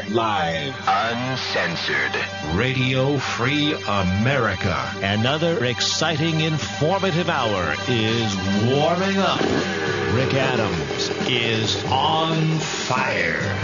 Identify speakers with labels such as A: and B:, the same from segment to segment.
A: Live.
B: Uncensored.
A: Radio Free America.
C: Another exciting, informative hour is warming up. Rick Adams is on fire.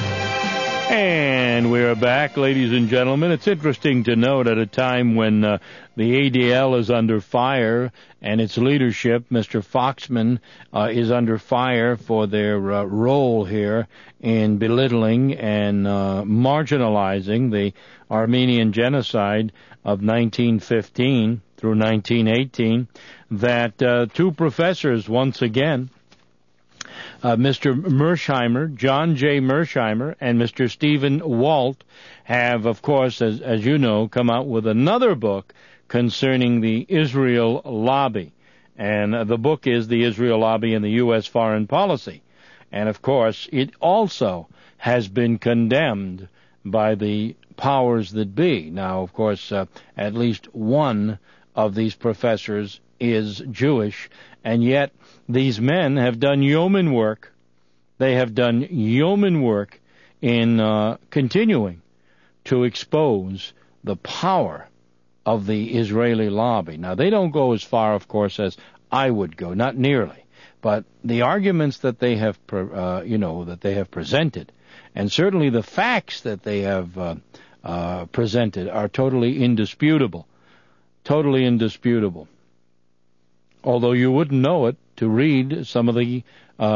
D: And we're back, ladies and gentlemen. It's interesting to note at a time when the ADL is under fire and its leadership, Mr. Foxman, is under fire for their role here in belittling and marginalizing the Armenian genocide of 1915 through 1918, that two professors once again, Mr. Mearsheimer, John J. Mearsheimer, and Mr. Stephen Walt have, of course, as you know, come out with another book concerning the Israel lobby. And the book is The Israel Lobby and the U.S. Foreign Policy. And, of course, it also has been condemned by the powers that be. Now, of course, at least one of these professors is Jewish, and yet these men have done yeoman work. They have done yeoman work in continuing to expose the power of the Israeli lobby. Now, they don't go as far, of course, as I would go, not nearly. But the arguments that they have, that they have presented, and certainly the facts that they have presented, are totally indisputable. Totally indisputable. Although you wouldn't know it to read some of the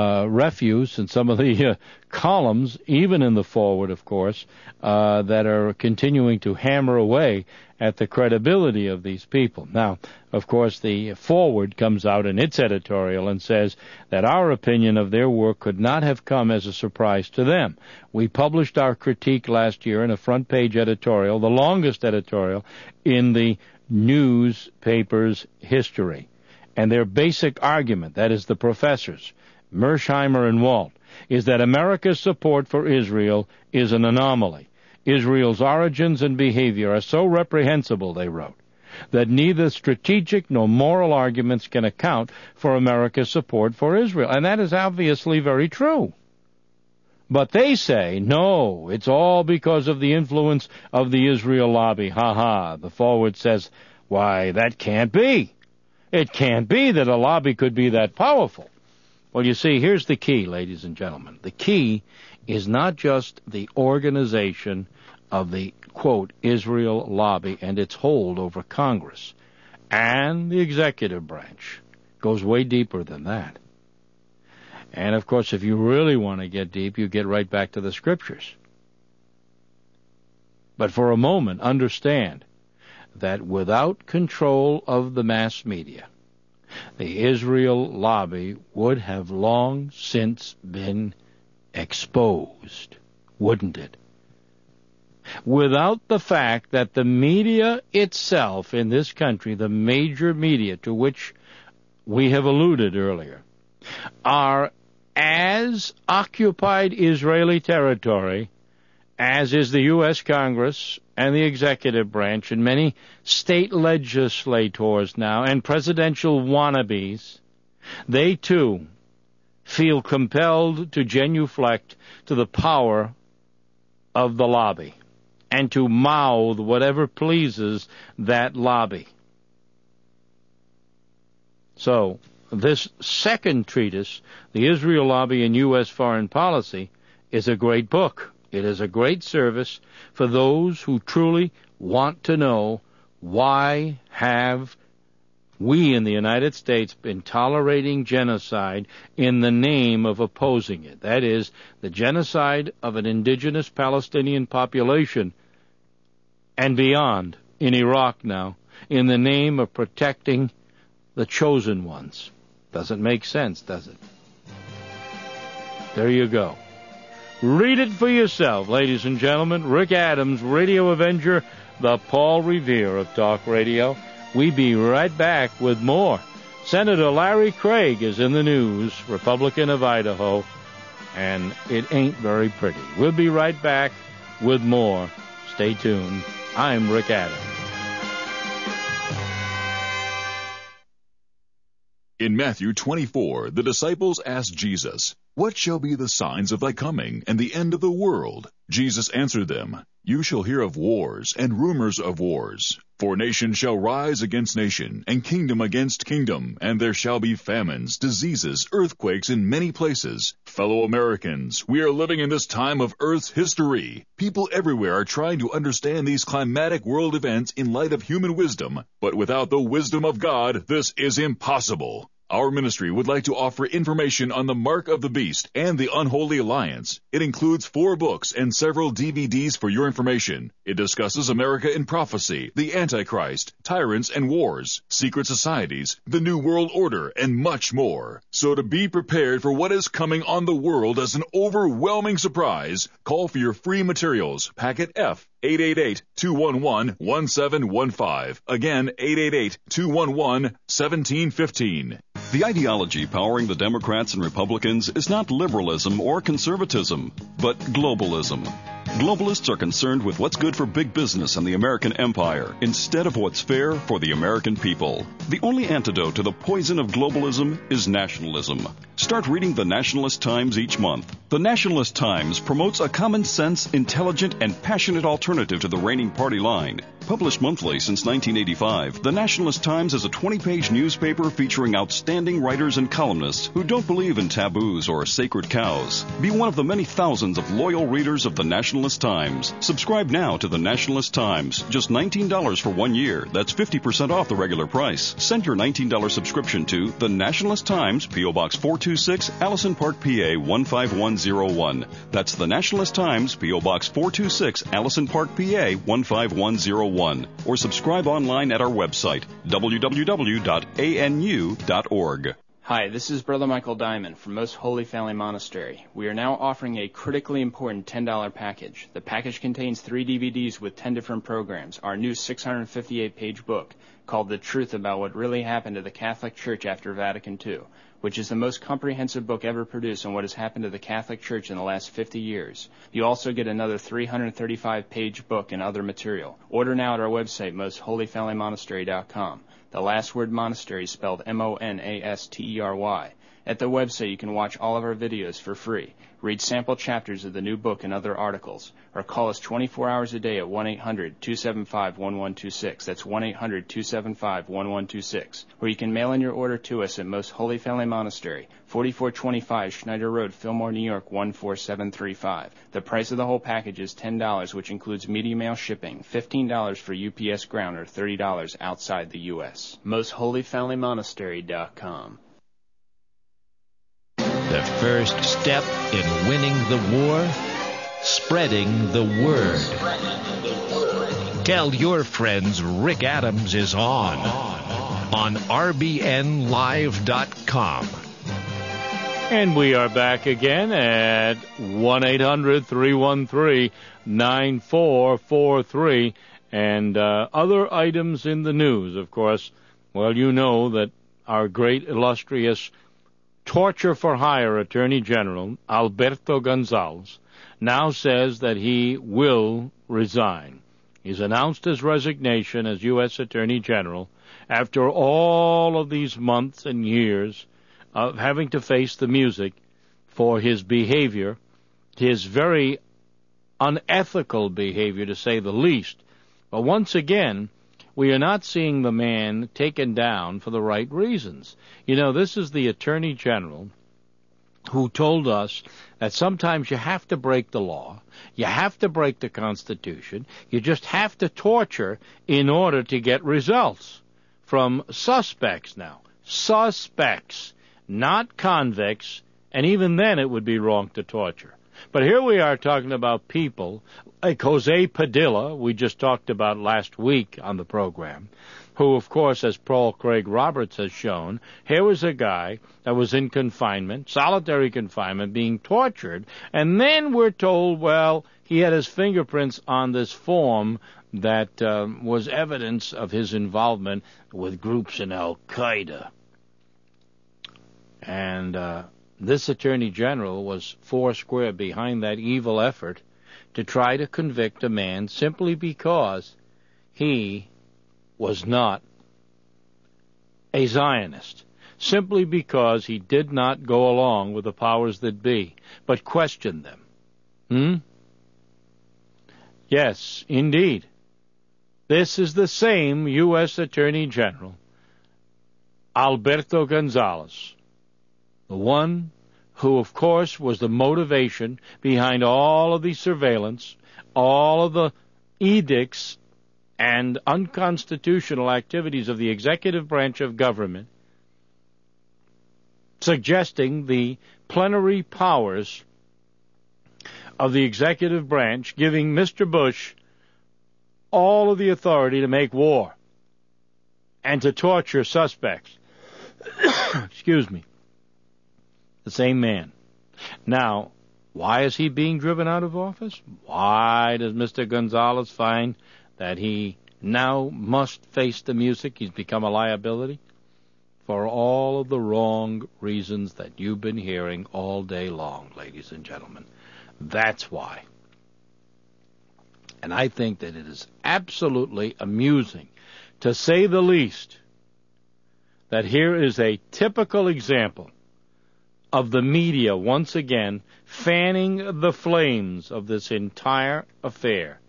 D: refuse and some of the columns, even in the forward, of course, that are continuing to hammer away at the credibility of these people. Now, of course, the forward comes out in its editorial and says that our opinion of their work could not have come as a surprise to them. We published our critique last year in a front-page editorial, the longest editorial in the newspaper's history. And their basic argument, that is the professors, Mearsheimer and Walt, is that America's support for Israel is an anomaly. Israel's origins and behavior are so reprehensible, they wrote, that neither strategic nor moral arguments can account for America's support for Israel. And that is obviously very true. But they say, no, it's all because of the influence of the Israel lobby. The forward says, why, that can't be. It can't be that a lobby could be that powerful. Well, you see, here's the key, ladies and gentlemen. The key is not just the organization of the, quote, Israel lobby and its hold over Congress and the executive branch. It goes way deeper than that. And, of course, if you really want to get deep, you get right back to the Scriptures. But for a moment, understand that without control of the mass media, the Israel lobby would have long since been exposed, wouldn't it? Without the fact that the media itself in this country, the major media to which we have alluded earlier, are as occupied Israeli territory as is the U.S. Congress and the executive branch and many state legislators now and presidential wannabes. They, too, feel compelled to genuflect to the power of the lobby and to mouth whatever pleases that lobby. So, this second treatise, The Israel Lobby and U.S. Foreign Policy, is a great book. It is a great service for those who truly want to know why have we in the United States been tolerating genocide in the name of opposing it. That is, the genocide of an indigenous Palestinian population and beyond in Iraq now in the name of protecting the chosen ones. Doesn't make sense, does it? There you go. Read it for yourself, ladies and gentlemen. Rick Adams, Radio Avenger, the Paul Revere of Talk Radio. We be right back with more. Senator Larry Craig is in the news, Republican of Idaho, and it ain't very pretty. We'll be right back with more. Stay tuned. I'm Rick Adams.
E: In Matthew 24, the disciples asked Jesus, "What shall be the signs of thy coming and the end of the world?" Jesus answered them, "You shall hear of wars and rumors of wars. For nation shall rise against nation, and kingdom against kingdom, and there shall be famines, diseases, earthquakes in many places. Fellow Americans, we are living in this time of Earth's history. People everywhere are trying to understand these climatic world events in light of human wisdom, but without the wisdom of God, this is impossible. Our ministry would like to offer information on the Mark of the Beast and the Unholy Alliance. It includes 4 books and several DVDs for your information. It discusses America in prophecy, the Antichrist, tyrants and wars, secret societies, the New World Order, and much more. So to be prepared for what is coming on the world as an overwhelming surprise, call for your free materials, Packet F, 888-211-1715. Again, 888-211-1715.
F: The ideology powering the Democrats and Republicans is not liberalism or conservatism, but globalism. Globalists are concerned with what's good for big business and the American empire instead of what's fair for the American people. The only antidote to the poison of globalism is nationalism. Start reading the Nationalist Times each month. The Nationalist Times promotes a common sense, intelligent, and passionate alternative to the reigning party line. Published monthly since 1985, the Nationalist Times is a 20-page newspaper featuring outstanding writers and columnists who don't believe in taboos or sacred cows. Be one of the many thousands of loyal readers of the Nationalist Times. Subscribe now to the Nationalist Times. Just $19 for 1 year. That's 50% off the regular price. Send your $19 subscription to the Nationalist Times, P.O. Box 426, Allison Park, PA 15101. That's the Nationalist Times, P.O. Box 426, Allison Park, PA 15101. Or subscribe online at our website, www.anu.org.
G: Hi, this is Brother Michael Diamond from Most Holy Family Monastery. We are now offering a critically important $10 package. The package contains 3 DVDs with 10 different programs, our new 658-page book called The Truth About What Really Happened to the Catholic Church After Vatican II, which is the most comprehensive book ever produced on what has happened to the Catholic Church in the last 50 years. You also get another 335-page book and other material. Order now at our website, mostholyfamilymonastery.com. The last word monastery is spelled M-O-N-A-S-T-E-R-Y. At the website, you can watch all of our videos for free, read sample chapters of the new book and other articles, or call us 24 hours a day at 1-800-275-1126. That's 1-800-275-1126. Or you can mail in your order to us at Most Holy Family Monastery, 4425 Schneider Road, Fillmore, New York, 14735. The price of the whole package is $10, which includes media mail shipping, $15 for UPS ground, or $30 outside the U.S. MostHolyFamilyMonastery.com.
C: The first step in winning the war, spreading the word. Tell your friends Rick Adams is on RBNLive.com.
D: And we are back again at 1-800-313-9443. And other items in the news, of course. Well, you know that our great, illustrious torture for hire Attorney General Alberto Gonzales now says that he will resign. He's announced his resignation as U.S. Attorney General after all of these months and years of having to face the music for his behavior, his very unethical behavior, to say the least. But once again, we are not seeing the man taken down for the right reasons. You know, this is the Attorney General who told us that sometimes you have to break the law, you have to break the Constitution, you just have to torture in order to get results from suspects now. Suspects, not convicts, and even then it would be wrong to torture. But here we are talking about people like Jose Padilla, we just talked about last week on the program, who, of course, as Paul Craig Roberts has shown, here was a guy that was in confinement, solitary confinement, being tortured, and then we're told, well, he had his fingerprints on this form that was evidence of his involvement with groups in Al-Qaeda. And this Attorney General was foursquare behind that evil effort to try to convict a man simply because he was not a Zionist. simply because he did not go along with the powers that be, but questioned them. Yes, indeed. This is the same U.S. Attorney General, Alberto Gonzales, the one who, of course, was the motivation behind all of the surveillance, all of the edicts and unconstitutional activities of the executive branch of government, suggesting the plenary powers of the executive branch, giving Mr. Bush all of the authority to make war and to torture suspects. Excuse me. The same man. Now, why is he being driven out of office? Why does Mr. Gonzales find that he now must face the music? He's become a liability? For all of the wrong reasons that you've been hearing all day long, ladies and gentlemen. That's why. And I think that it is absolutely amusing, to say the least, that here is a typical example of the media once again fanning the flames of this entire affair.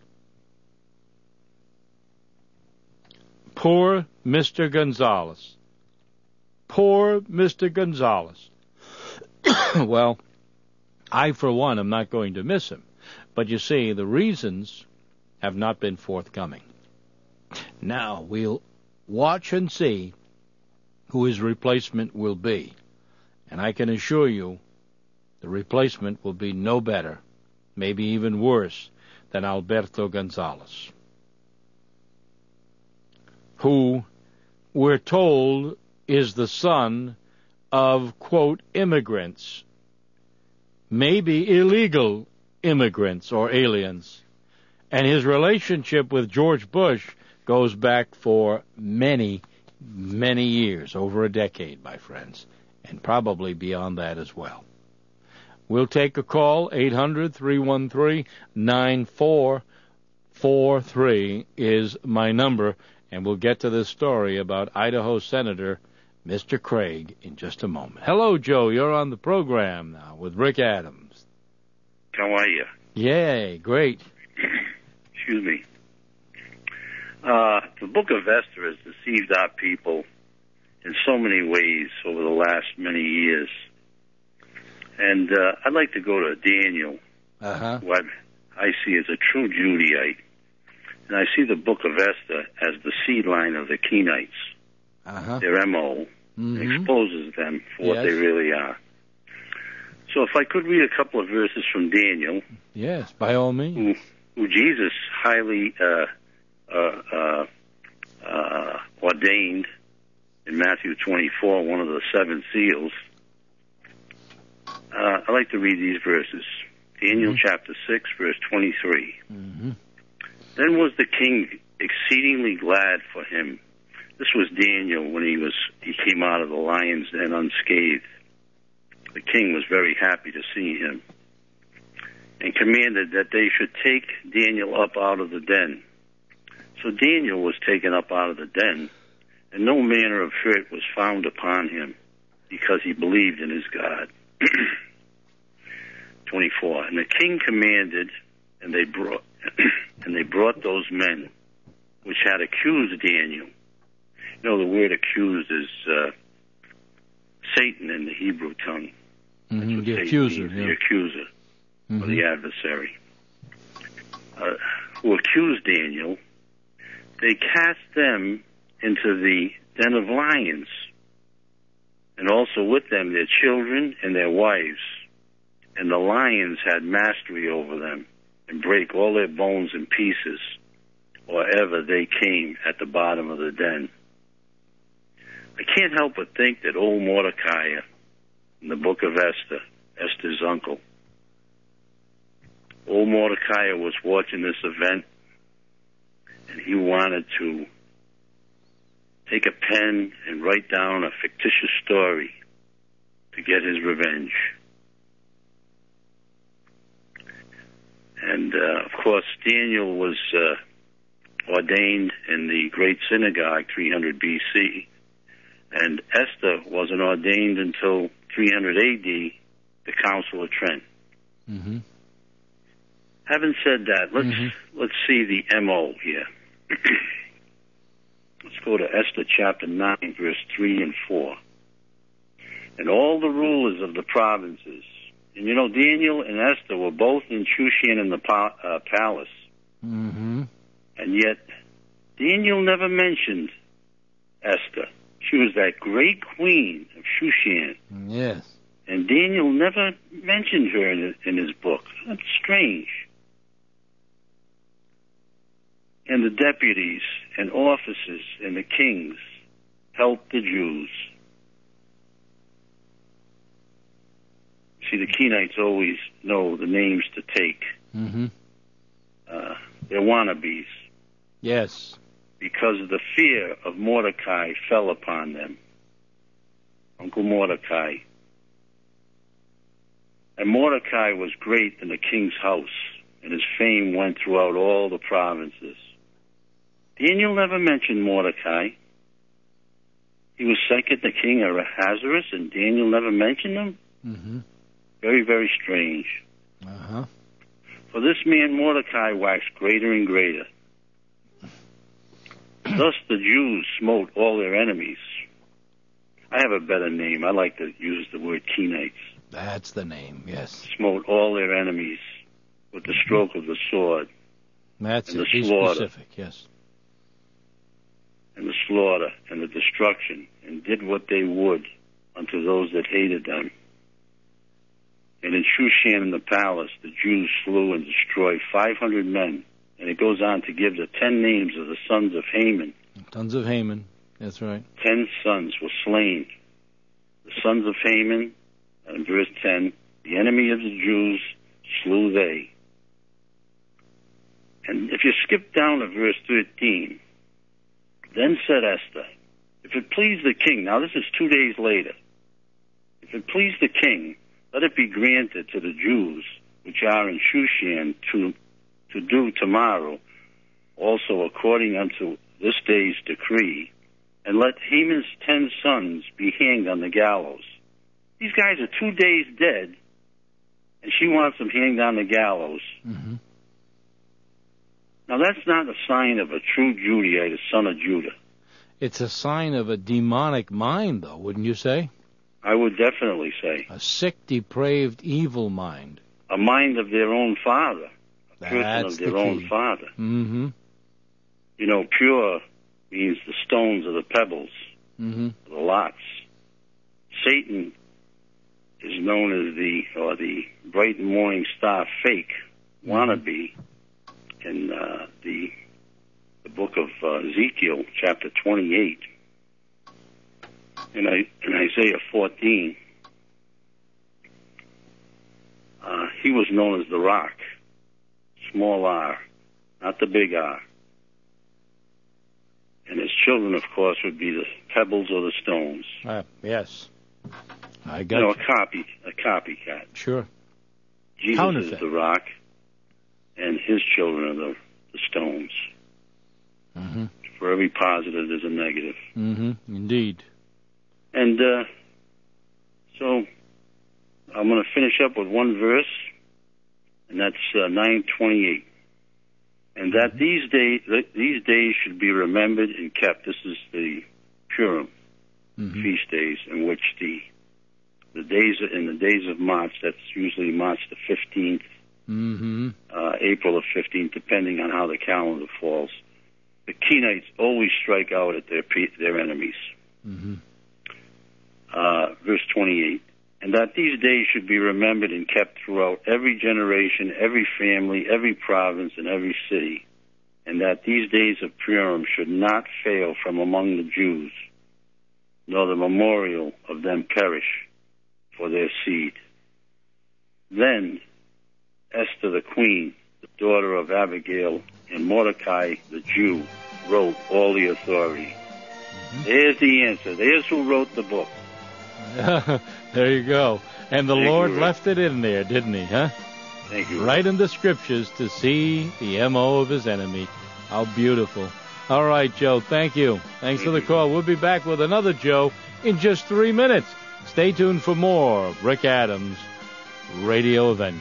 D: Poor Mr. Gonzales. Poor Mr. Gonzales. Well, I, for one, am not going to miss him. But you see, the reasons have not been forthcoming. Now, we'll watch and see who his replacement will be. And I can assure you, the replacement will be no better, maybe even worse, than Alberto Gonzales, who we're told is the son of, quote, immigrants, maybe illegal immigrants or aliens. And his relationship with George Bush goes back for many, many years, over a decade, my friends, and probably beyond that as well. We'll take a call. 800-313-9443 is my number, and we'll get to this story about Idaho Senator Mr. Craig in just a moment. Hello, Joe. You're on the program now with Rick Adams.
H: How are you?
D: Yay, great.
H: Excuse me. The book of Esther has deceived our people in so many ways over the last many years. And I'd like to go to Daniel, who I see as a true Judahite. And I see the book of Esther as the seed line of the Kenites, their M.O., exposes them for what they really are. So if I could read a couple of verses from Daniel.
D: Yes, by all means.
H: Who Jesus highly ordained in Matthew 24, one of the seven seals. I'd like to read these verses. Daniel chapter 6, verse 23. Then was the king exceedingly glad for him. This was Daniel when he came out of the lion's den unscathed. The king was very happy to see him, and commanded that they should take Daniel up out of the den. So Daniel was taken up out of the den, and no manner of hurt was found upon him, because he believed in his God. 24. And the king commanded, and they brought those men which had accused Daniel. You know, the word accused is Satan in the Hebrew tongue.
D: The accuser.
H: The accuser, or the adversary. Who accused Daniel, they cast them into the den of lions, and also with them their children and their wives. And the lions had mastery over them, and brake all their bones in pieces, or ever they came at the bottom of the den. I can't help but think that old Mordecai, in the book of Esther, Esther's uncle, old Mordecai was watching this event, and he wanted to take a pen and write down a fictitious story to get his revenge. And, of course, Daniel was ordained in the Great Synagogue, 300 B.C., and Esther wasn't ordained until 300 A.D., the Council of Trent.
D: Mm-hmm.
H: Having said that, let's see the M.O. here. Let's go to Esther chapter 9, verse 3 and 4. And all the rulers of the provinces, and you know, Daniel and Esther were both in Shushan in the palace.
D: Mm-hmm.
H: And yet, Daniel never mentioned Esther. She was that great queen of Shushan.
D: Yes.
H: And Daniel never mentioned her in his book. That's strange. And the deputies and officers and the kings helped the Jews. See, the Kenites always know the names to take.
D: Mm-hmm.
H: They're wannabes.
D: Yes.
H: Because the fear of Mordecai fell upon them. Uncle Mordecai. And Mordecai was great in the king's house, and his fame went throughout all the provinces. Daniel never mentioned Mordecai. He was second to King Ahasuerus, and Daniel never mentioned him?
D: Mm-hmm.
H: Very, very strange.
D: Uh-huh.
H: For this man Mordecai waxed greater and greater. Thus the Jews smote all their enemies. I have a better name. I like to use the word Kenites.
D: That's the name, yes.
H: Smote all their enemies with the stroke of the sword.
D: That's
H: and
D: it. Be specific, yes.
H: And the slaughter and the destruction, and did what they would unto those that hated them. And in Shushan in the palace, the Jews slew and destroyed 500 men. And it goes on to give the 10 names of the sons of Haman.
D: Sons of Haman, that's right.
H: 10 sons were slain. The sons of Haman, in verse 10, the enemy of the Jews slew they. And if you skip down to verse 13, then said Esther, if it please the king, now this is 2 days later, if it please the king, let it be granted to the Jews which are in Shushan to do tomorrow, also according unto this day's decree, and let Haman's 10 sons be hanged on the gallows. These guys are 2 days dead, and she wants them hanged on the gallows.
D: Mm-hmm.
H: Now that's not a sign of a true Judite, a son of Judah.
D: It's a sign of a demonic mind, though, wouldn't you say?
H: I would definitely say.
D: A sick, depraved, evil mind.
H: A mind of their own father. A person
D: That's
H: of their
D: the
H: own
D: key.
H: father.
D: Mm-hmm.
H: You know, pure means the stones or the pebbles,
D: Mm-hmm.
H: the lots. Satan is known as the bright morning star fake, wannabe, in the book of Ezekiel, chapter 28. In Isaiah 14, he was known as the rock, small r, not the big R. And his children, of course, would be the pebbles or the stones.
D: Yes. I got
H: a copycat.
D: Sure.
H: Jesus
D: Counterfeit.
H: is the rock, and his children are the stones.
D: Mm-hmm.
H: For every positive, there's a negative.
D: Mm-hmm. Indeed.
H: And so I'm going to finish up with one verse, and that's 9:28. And that these days should be remembered and kept. This is the Purim feast days, in which the days of March. That's usually March the 15th, April the 15th, depending on how the calendar falls. The Kenites always strike out at their enemies.
D: Mm-hmm.
H: Verse 28. And that these days should be remembered and kept throughout every generation, every family, every province, and every city. And that these days of Purim should not fail from among the Jews, nor the memorial of them perish for their seed. Then Esther the queen, the daughter of Abigail, and Mordecai the Jew wrote all the authority. There's the answer. There's who wrote the book.
D: There you go. And the
H: Thank
D: Lord
H: you, Rick.
D: left it in there, didn't he, huh?
H: Thank you.
D: Right in the scriptures to see the M.O. of his enemy. How beautiful. All right, Joe, thank you. Thanks for the call. We'll be back with another Joe in just 3 minutes. Stay tuned for more of Rick Adams, Radio Avenger.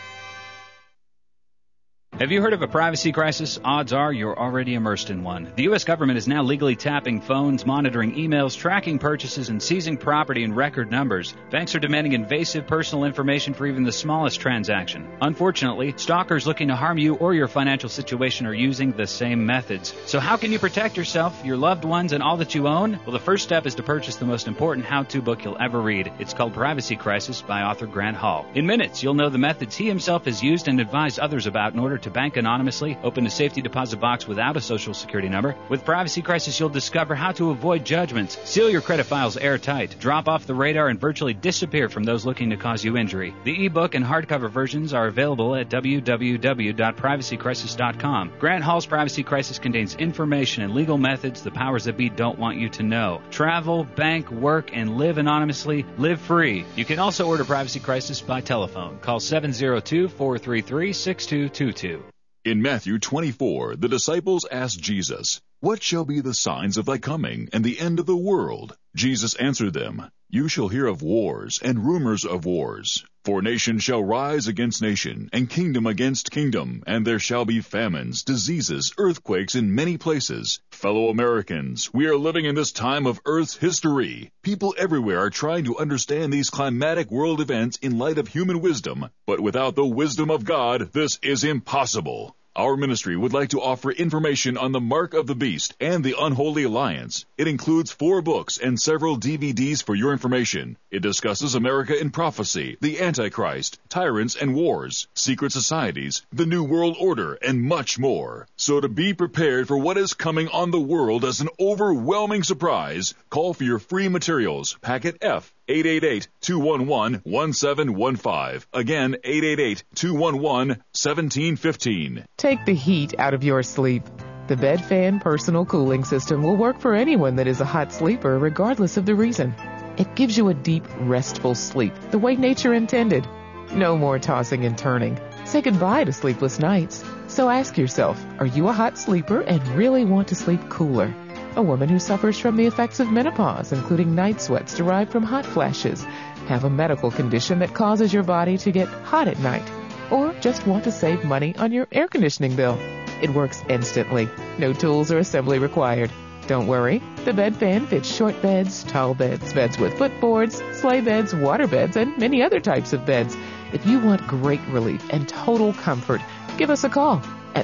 I: Have you heard of a privacy crisis? Odds are you're already immersed in one. The U.S. government is now legally tapping phones, monitoring emails, tracking purchases, and seizing property in record numbers. Banks are demanding invasive personal information for even the smallest transaction. Unfortunately, stalkers looking to harm you or your financial situation are using the same methods. So how can you protect yourself, your loved ones, and all that you own? Well, the first step is to purchase the most important how-to book you'll ever read. It's called Privacy Crisis by author Grant Hall. In minutes, you'll know the methods he himself has used and advised others about in order to bank anonymously, open a safety deposit box without a social security number. With Privacy Crisis, you'll discover how to avoid judgments, seal your credit files airtight, drop off the radar, and virtually disappear from those looking to cause you injury. The ebook and hardcover versions are available at www.privacycrisis.com. Grant Hall's Privacy Crisis contains information and legal methods the powers that be don't want you to know. Travel, bank, work, and live anonymously. Live free. You can also order Privacy Crisis by telephone. Call 702-433-6222.
E: In Matthew 24, the disciples asked Jesus, "What shall be the signs of thy coming and the end of the world?" Jesus answered them, "You shall hear of wars and rumors of wars. For nation shall rise against nation, and kingdom against kingdom, and there shall be famines, diseases, earthquakes in many places. Fellow Americans, we are living in this time of Earth's history. People everywhere are trying to understand these climatic world events in light of human wisdom, but without the wisdom of God, this is impossible. Our ministry would like to offer information on the Mark of the Beast and the Unholy Alliance. It includes 4 books and several DVDs for your information. It discusses America in prophecy, the Antichrist, tyrants and wars, secret societies, the New World Order, and much more. So to be prepared for what is coming on the world as an overwhelming surprise, call for your free materials, Packet F, 888-211-1715. Again, 888-211-1715.
J: Take the heat out of your sleep. The Bed Fan Personal Cooling System will work for anyone that is a hot sleeper, regardless of the reason. It gives you a deep, restful sleep, the way nature intended. No more tossing and turning. Say goodbye to sleepless nights. So ask yourself, are you a hot sleeper and really want to sleep cooler? A woman who suffers from the effects of menopause, including night sweats derived from hot flashes, have a medical condition that causes your body to get hot at night, or just want to save money on your air conditioning bill. It works instantly. No tools or assembly required. Don't worry. The Bed Fan fits short beds, tall beds, beds with footboards, sleigh beds, water beds, and many other types of beds. If you want great relief and total comfort, give us a call at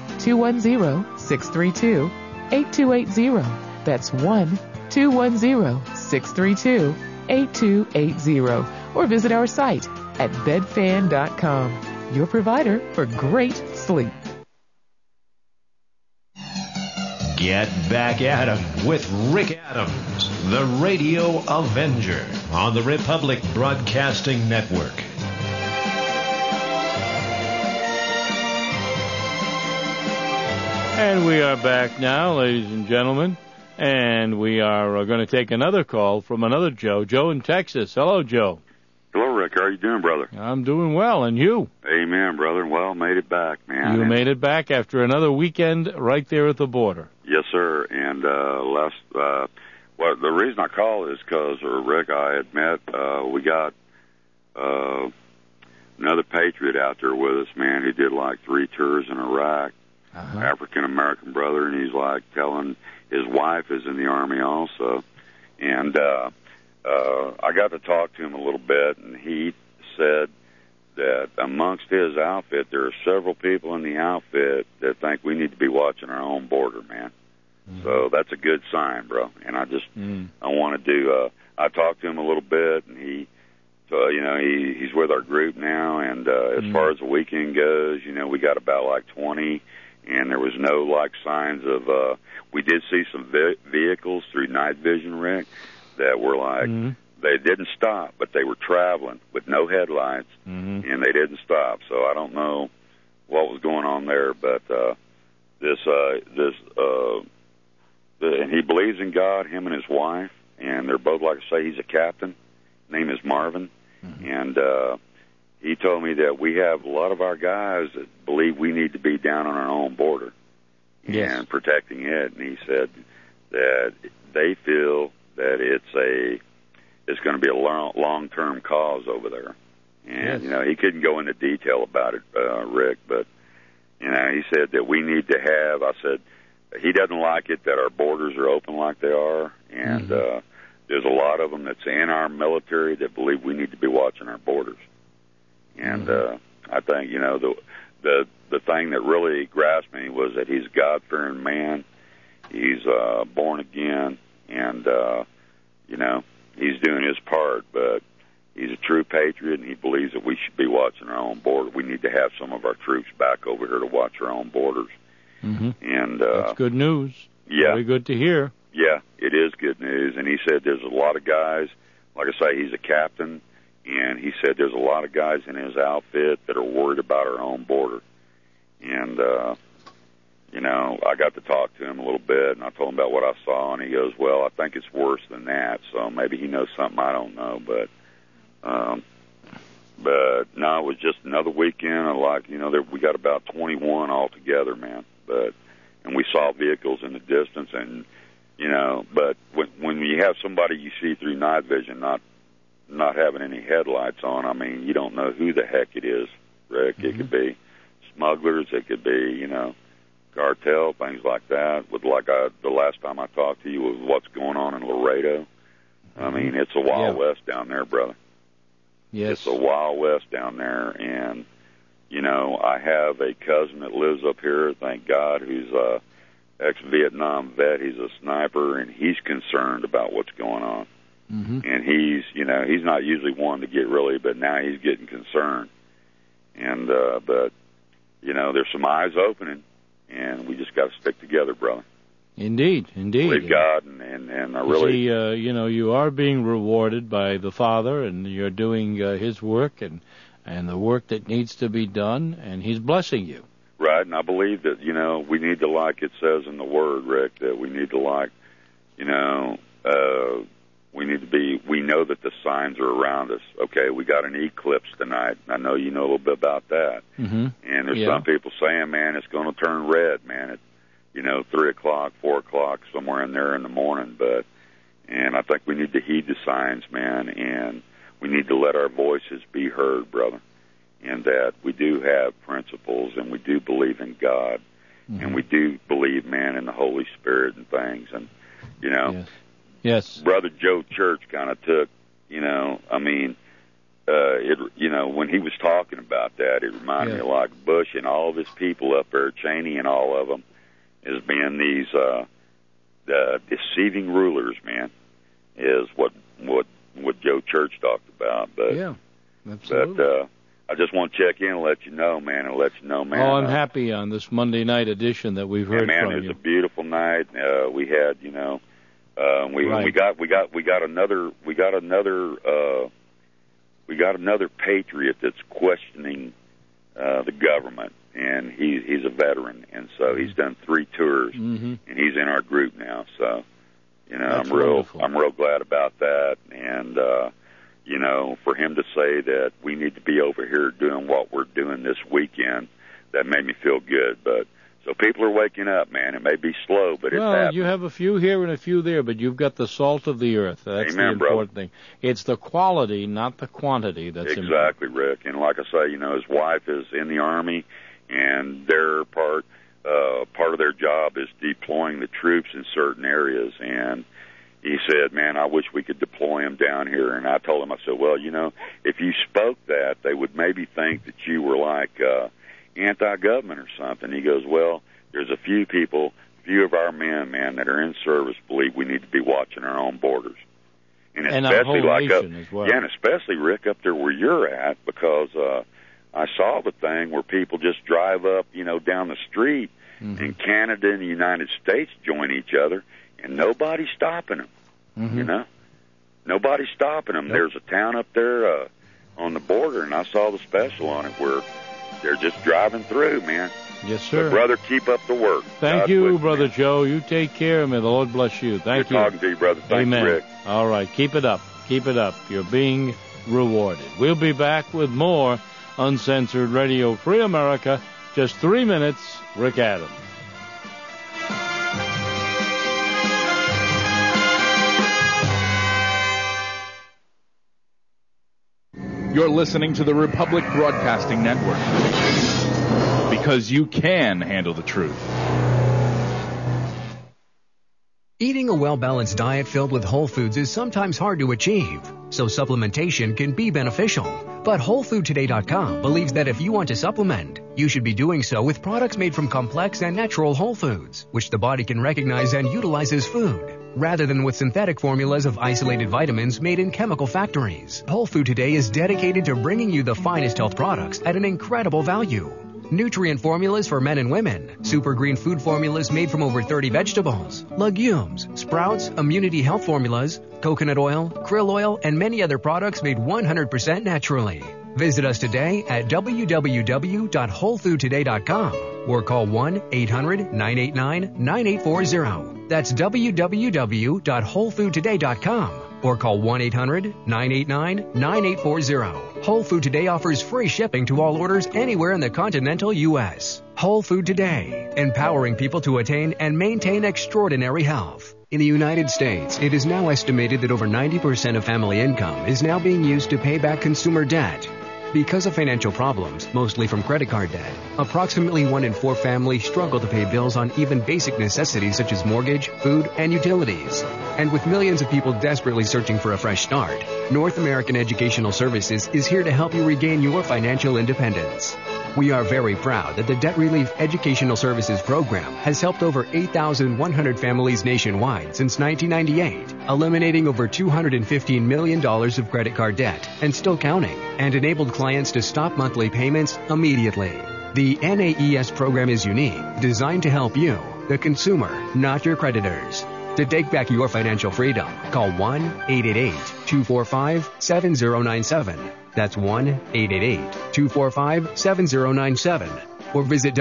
J: 1-210-632-8280. That's 1-210-632-8280. Or visit our site at bedfan.com, your provider for great sleep.
A: Get back at 'em with Rick Adams, the Radio Avenger, on the Republic Broadcasting Network.
D: And we are back now, ladies and gentlemen, and we are going to take another call from another Joe. Joe in Texas. Hello, Joe.
K: Hello, Rick. How are you doing, brother?
D: I'm doing well, and you?
K: Amen, brother. Well, made it back, man.
D: You made it back after another weekend right there at the border.
K: Yes, sir. And well, the reason I call is because, Rick, I admit we got another patriot out there with us, man, who did like 3 tours in Iraq. African-American brother, and he's like telling his wife is in the Army also. And I got to talk to him a little bit, and he said that amongst his outfit, there are several people in the outfit that think we need to be watching our own border, man. Mm-hmm. So that's a good sign, bro. And I just, I wanted to, I talked to him a little bit, and he's with our group now, and as far as the weekend goes, we got about like 20, and there was no like signs of, we did see some vehicles through night vision, Rick, that were like, they didn't stop, but they were traveling with no headlights, and they didn't stop. So I don't know what was going on there, but and he believes in God, him and his wife, and they're both, like I say, he's a captain. His name is Marvin, and he told me that we have a lot of our guys that believe we need to be down on our own border and protecting it, and he said that they feel that it's a going to be a long-term cause over there. And,
D: yes.
K: He couldn't go into detail about it, Rick, but, he said that we need to have, I said, he doesn't like it that our borders are open like they are, and there's a lot of them that's in our military that believe we need to be watching our borders. And I think, the thing that really grasped me was that he's a God-fearing man. He's born again, and, he's doing his part, but he's a true patriot, and he believes that we should be watching our own border. We need to have some of our troops back over here to watch our own borders.
D: Mm-hmm.
K: And
D: that's good news.
K: Yeah.
D: Very good to hear.
K: Yeah, it is good news. And he said there's a lot of guys, like I say, he's a captain, and he said there's a lot of guys in his outfit that are worried about our own border. And, I got to talk to him a little bit, and I told him about what I saw, and he goes, well, I think it's worse than that, so maybe he knows something I don't know. But no, it was just another weekend. We got about 21 altogether, man. And we saw vehicles in the distance, and, but when you have somebody you see through night vision not having any headlights on, I mean, you don't know who the heck it is, Rick. Mm-hmm. It could be smugglers, it could be, cartel, things like that. The last time I talked to you was what's going on in Laredo. I mean, it's a Wild West down there, brother.
D: Yes.
K: It's a Wild West down there, and, I have a cousin that lives up here, thank God, who's a ex-Vietnam vet. He's a sniper, and he's concerned about what's going on.
D: Mm-hmm.
K: And he's not usually one to get really, but now he's getting concerned. And, there's some eyes opening, and we just got to stick together, brother.
D: Indeed.
K: Believe God, and I really...
D: you are being rewarded by the Father, and you're doing His work and the work that needs to be done, and He's blessing you.
K: Right, and I believe that, we need to, like it says in the Word, Rick, that we need to, we know that the signs are around us. Okay, we got an eclipse tonight. I know you know a little bit about that.
D: Mm-hmm.
K: And there's some people saying, man, it's going to turn red, man. It's, 3 o'clock, 4 o'clock, somewhere in there in the morning. And I think we need to heed the signs, man, and we need to let our voices be heard, brother, and that we do have principles, and we do believe in God, and we do believe, man, in the Holy Spirit and things. And,
D: Yes.
K: Brother Joe Church kind of took, when he was talking about that, it reminded me of like Bush and all of his people up there, Cheney and all of them, as being these deceiving rulers, man, is what Joe Church talked about. But,
D: yeah, absolutely.
K: But I just want to check in and let you know, man,
D: Oh, I'm happy on this Monday night edition that we've heard from you.
K: It was a beautiful night. We had, we got another patriot that's questioning the government, and he's a veteran, and so he's done 3 tours, and he's in our group now. So,
D: That's
K: I'm real
D: wonderful.
K: glad about that, and for him to say that we need to be over here doing what we're doing this weekend, that made me feel good. But so people are waking up, man. It may be slow, but it's happening.
D: You have a few here and a few there, but you've got the salt of the earth. That's
K: Amen,
D: the important thing. It's the quality, not the quantity, that's
K: exactly, Rick. And like I say, his wife is in the Army, and their part of their job is deploying the troops in certain areas. And he said, man, I wish we could deploy them down here. And I told him, I said, well, if you spoke that, they would maybe think that you were like anti-government or something. He goes, well, there's a few of our men, man, that are in service believe we need to be watching our own borders. And especially
D: our whole nation as well.
K: Yeah, and especially, Rick, up there where you're at, because I saw the thing where people just drive up, down the street, and Canada and the United States join each other, and nobody's stopping them. Nobody's stopping them. Yep. There's a town up there on the border, and I saw the special on it where they're just driving through, man.
D: Yes, sir.
K: But brother, keep up the work.
D: Thank you, Brother Joe. You take care. May the Lord bless you. Thank you.
K: Good talking to you, brother. Thank
D: Amen.
K: you, Rick.
D: All right. Keep it up. Keep it up. You're being rewarded. We'll be back with more Uncensored Radio Free America. Just 3 minutes. Rick Adams.
L: You're listening to the Republic Broadcasting Network. Because you can handle the truth.
M: Eating a well-balanced diet filled with whole foods is sometimes hard to achieve, so supplementation can be beneficial. But WholeFoodToday.com believes that if you want to supplement, you should be doing so with products made from complex and natural whole foods, which the body can recognize and utilize as food, rather than with synthetic formulas of isolated vitamins made in chemical factories. Whole Food Today is dedicated to bringing you the finest health products at an incredible value. Nutrient formulas for men and women, super green food formulas made from over 30 vegetables, legumes, sprouts, immunity health formulas, coconut oil, krill oil, and many other products made 100% naturally. Visit us today at www.wholefoodtoday.com or call 1-800-989-9840. That's www.wholefoodtoday.com or call 1-800-989-9840. Whole Food Today offers free shipping to all orders anywhere in the continental U.S. Whole Food Today, empowering people to attain and maintain extraordinary health. In the United States, it is now estimated that over 90% of family income is now being used to pay back consumer debt. Because of financial problems, mostly from credit card debt, approximately 1 in 4 families struggle to pay bills on even basic necessities such as mortgage, food, and utilities. And with millions of people desperately searching for a fresh start, North American Educational Services is here to help you regain your financial independence. We are very proud that the Debt Relief Educational Services Program has helped over 8,100 families nationwide since 1998, eliminating over $215 million of credit card debt and still counting, and enabled clients to stop monthly payments immediately. The NAES program is unique, designed to help you, the consumer, not your creditors. To take back your financial freedom, call 1-888-245-7097. That's 1-888-245-7097. Or visit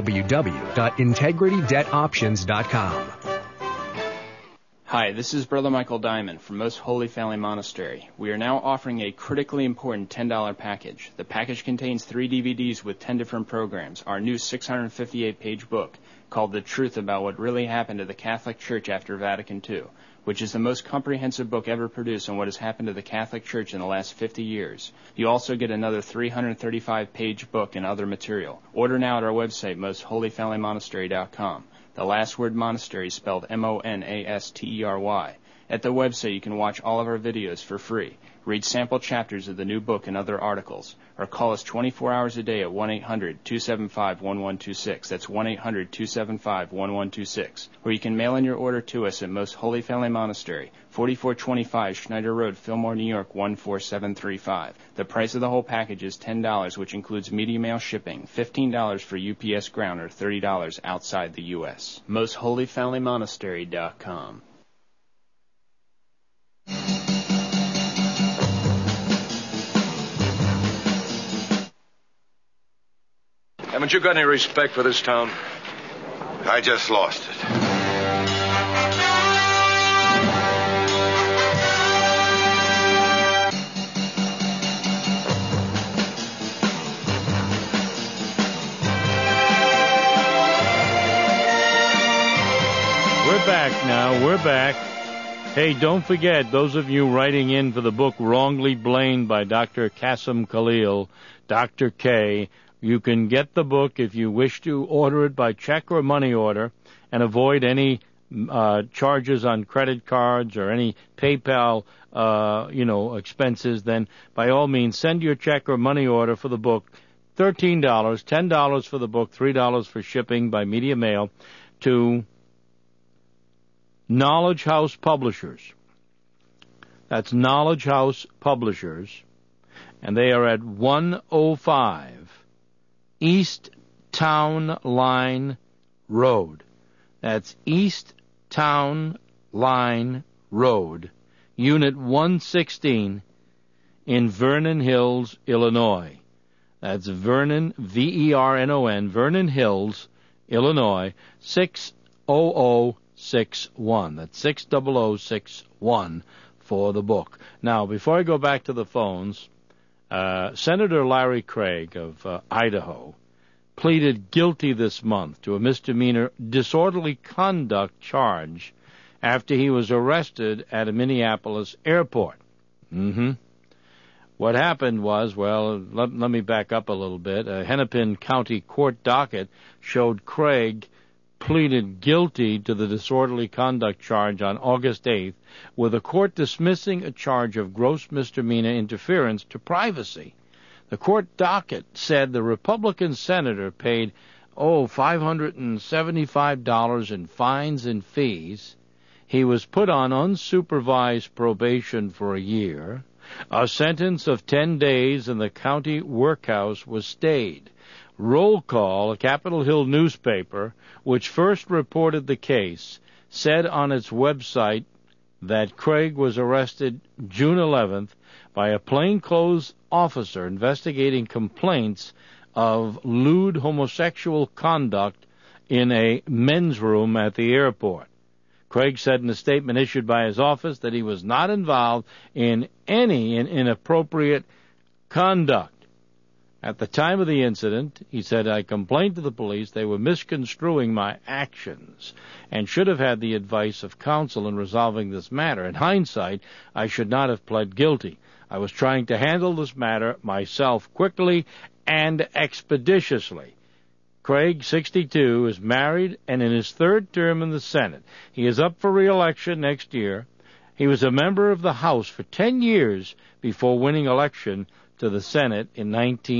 M: www.integritydebtoptions.com.
G: Hi, this is Brother Michael Diamond from Most Holy Family Monastery. We are now offering a critically important $10 package. The package contains 3 DVDs with 10 different programs, our new 658-page book called The Truth About What Really Happened to the Catholic Church After Vatican II, which is the most comprehensive book ever produced on what has happened to the Catholic Church in the last 50 years. You also get another 335-page book and other material. Order now at our website, mostholyfamilymonastery.com. The last word monastery is spelled M-O-N-A-S-T-E-R-Y. At the website, you can watch all of our videos for free, read sample chapters of the new book and other articles, or call us 24 hours a day at 1-800-275-1126. That's 1-800-275-1126. Or you can mail in your order to us at Most Holy Family Monastery, 4425 Schneider Road, Fillmore, New York, 14735. The price of the whole package is $10, which includes media mail shipping, $15 for UPS ground, or $30 outside the U.S. MostHolyFamilyMonastery.com.
N: Haven't you got any respect for this town?
B: I just lost it.
D: We're back now. We're back. Hey, don't forget, those of you writing in for the book Wrongly Blamed by Dr. Qasim Khalil, Dr. K., you can get the book if you wish to order it by check or money order and avoid any charges on credit cards or any PayPal, expenses. Then by all means, send your check or money order for the book. $13, $10 for the book, $3 for shipping by media mail to Knowledge House Publishers. That's Knowledge House Publishers, and they are at 105 East Town Line Road. That's East Town Line Road, Unit 116 in Vernon Hills, Illinois. That's Vernon, V-E-R-N-O-N, Vernon Hills, Illinois, 60061. That's 60061 for the book. Now, before I go back to the phones, Senator Larry Craig of Idaho pleaded guilty this month to a misdemeanor disorderly conduct charge after he was arrested at a Minneapolis airport. What happened was, well, let me back up a little bit. A Hennepin County court docket showed Craig pleaded guilty to the disorderly conduct charge on August 8th, with the court dismissing a charge of gross misdemeanor interference to privacy. The court docket said the Republican senator paid, $575 in fines and fees. He was put on unsupervised probation for a year. A sentence of 10 days in the county workhouse was stayed. Roll Call, a Capitol Hill newspaper, which first reported the case, said on its website that Craig was arrested June 11th by a plainclothes officer investigating complaints of lewd homosexual conduct in a men's room at the airport. Craig said in a statement issued by his office that he was not involved in any inappropriate conduct. At the time of the incident, he said, I complained to the police they were misconstruing my actions and should have had the advice of counsel in resolving this matter. In hindsight, I should not have pled guilty. I was trying to handle this matter myself quickly and expeditiously. Craig, 62, is married and in his third term in the Senate. He is up for re-election next year. He was a member of the House for 10 years before winning election to the Senate in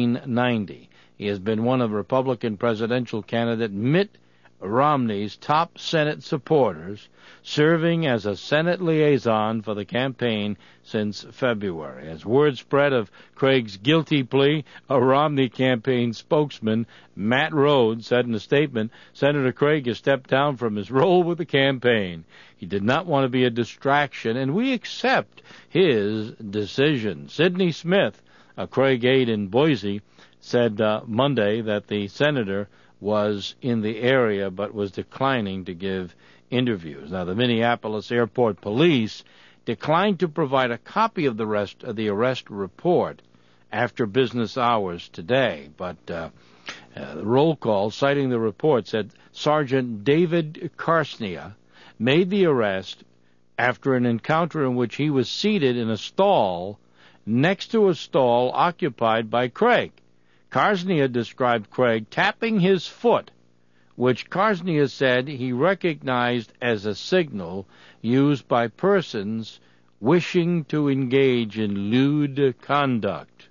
D: 1990. He has been one of Republican presidential candidate Mitt Romney's top Senate supporters, serving as a Senate liaison for the campaign since February. As word spread of Craig's guilty plea, a Romney campaign spokesman, Matt Rhodes, said in a statement, Senator Craig has stepped down from his role with the campaign. He did not want to be a distraction, and we accept his decision. Sidney Smith, a Craig aide in Boise, said Monday that the senator was in the area but was declining to give interviews. Now, the Minneapolis Airport Police declined to provide a copy of the arrest report after business hours today, but the roll call citing the report said Sergeant David Karsnia made the arrest after an encounter in which he was seated in a stall next to a stall occupied by Craig. Karsnia described Craig tapping his foot, which Karsnia said he recognized as a signal used by persons wishing to engage in lewd conduct.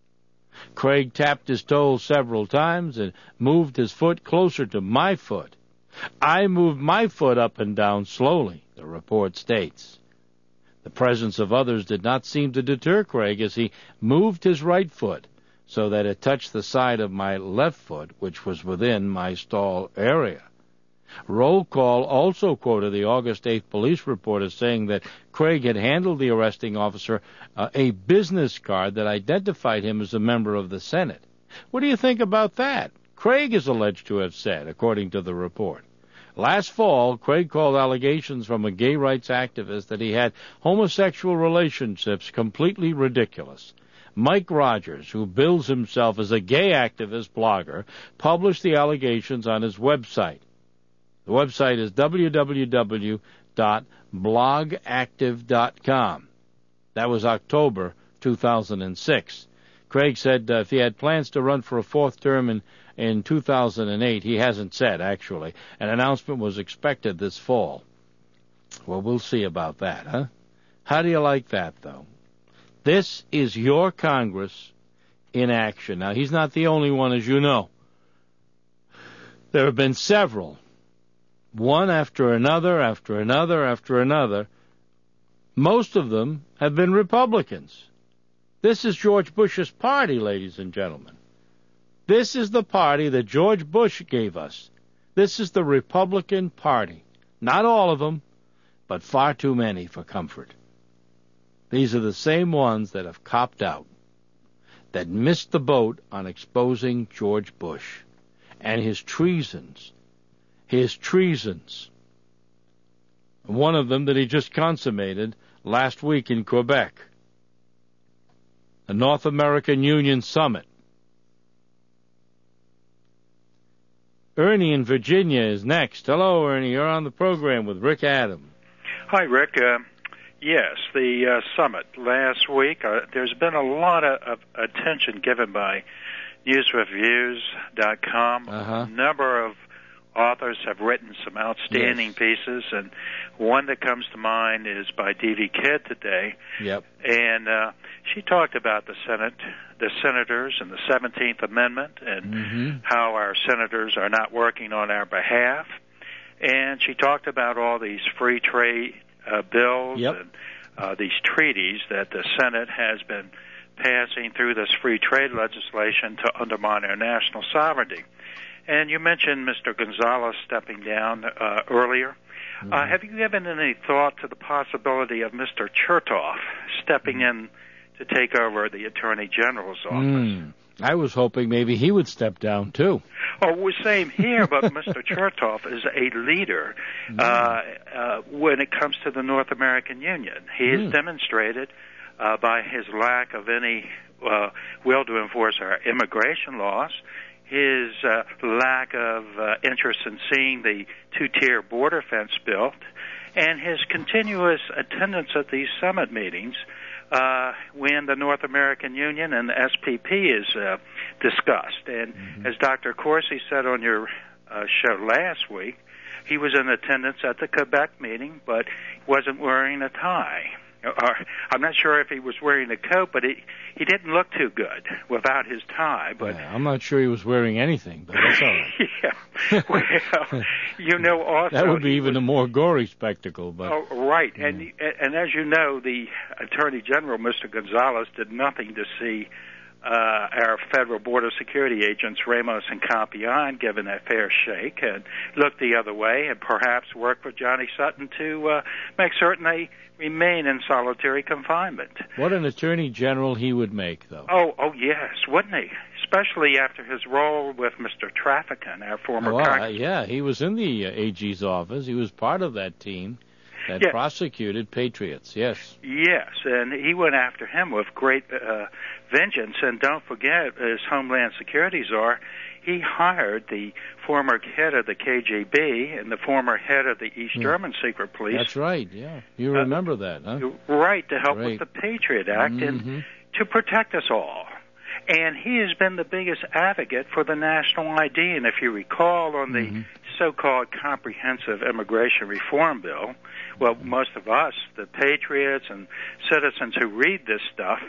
D: Craig tapped his toe several times and moved his foot closer to my foot. I moved my foot up and down slowly, the report states. The presence of others did not seem to deter Craig as he moved his right foot so that it touched the side of my left foot, which was within my stall area. Roll Call also quoted the August 8th police report as saying that Craig had handed the arresting officer a business card that identified him as a member of the Senate. What do you think about that? Craig is alleged to have said, according to the report. Last fall, Craig called allegations from a gay rights activist that he had homosexual relationships completely ridiculous. Mike Rogers, who bills himself as a gay activist blogger, published the allegations on his website. The website is www.blogactive.com. That was October 2006. Craig said if he had plans to run for a fourth term in 2008, he hasn't said, actually. An announcement was expected this fall. Well, we'll see about that, huh? How do you like that, though? This is your Congress in action. Now, he's not the only one, as you know. There have been several, one after another, after another, after another. Most of them have been Republicans. This is George Bush's party, ladies and gentlemen. This is the party that George Bush gave us. This is the Republican Party. Not all of them, but far too many for comfort. These are the same ones that have copped out, that missed the boat on exposing George Bush and his treasons. His treasons. One of them that he just consummated last week in Quebec. The North American Union Summit. Ernie in Virginia is next. Hello, Ernie. You're on the program with Rick Adams.
O: Hi, Rick. Yes, the summit last week. There's been a lot of attention given by newsreviews.com. A number of authors have written some outstanding pieces, and one that comes to mind is by D.V. Kidd today.
D: Yep.
O: And she talked about the Senate, the senators, and the 17th Amendment, and how our senators are not working on our behalf. And she talked about all these free trade bills and these treaties that the Senate has been passing through this free trade legislation to undermine our national sovereignty. And you mentioned Mr. Gonzalez stepping down earlier. Have you given any thought to the possibility of Mr. Chertoff stepping in to take over the Attorney General's office?
D: I was hoping maybe he would step down, too.
O: Oh, well, same here, but Mr. Chertoff is a leader when it comes to the North American Union. He has demonstrated by his lack of any will to enforce our immigration laws, his lack of interest in seeing the two-tier border fence built, and his continuous attendance at these summit meetings when the North American Union and the SPP is discussed. And as Dr. Corsi said on your show last week, he was in attendance at the Quebec meeting, but wasn't wearing a tie. I'm not sure if he was wearing a coat, but he didn't look too good without his tie. But
D: I'm not sure he was wearing anything, but that's all right.
O: Well, also
D: that would be even a more gory spectacle. But
O: right, and as you know, the Attorney General, Mr. Gonzalez, did nothing to see our federal border security agents, Ramos and Campion, given a fair shake, and looked the other way, and perhaps worked with Johnny Sutton to make certain they remain in solitary confinement.
D: What an Attorney General he would make, though.
O: Oh yes, wouldn't he? Especially after his role with Mr. Trafficant, our former Congressman.
D: Yeah, he was in the AG's office. He was part of that team that prosecuted patriots, yes.
O: Yes, and he went after him with great vengeance. And don't forget, as Homeland Security czar, he hired the former head of the KGB and the former head of the East German secret police.
D: That's right, yeah. You remember that, huh?
O: Right, to help with the Patriot Act and to protect us all. And he has been the biggest advocate for the national ID. And if you recall, on the so-called comprehensive immigration reform bill, well, most of us, the patriots and citizens who read this stuff,